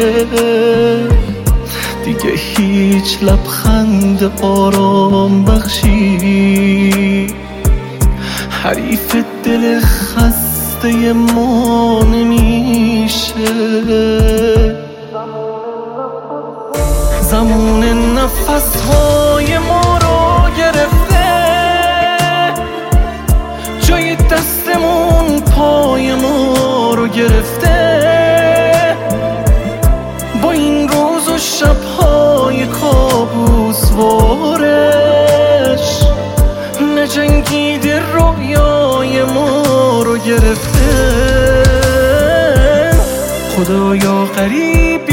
دیگه هیچ لبخند آرام بخشی حریف دل خسته ما نمیشه. زمان نفس‌های ما رو گرفته، جای دستمون پای ما رو گرفته. با این روز و شب‌های کابوسوارش نجنگیده رویای ما رو گرفته. خدایا غریب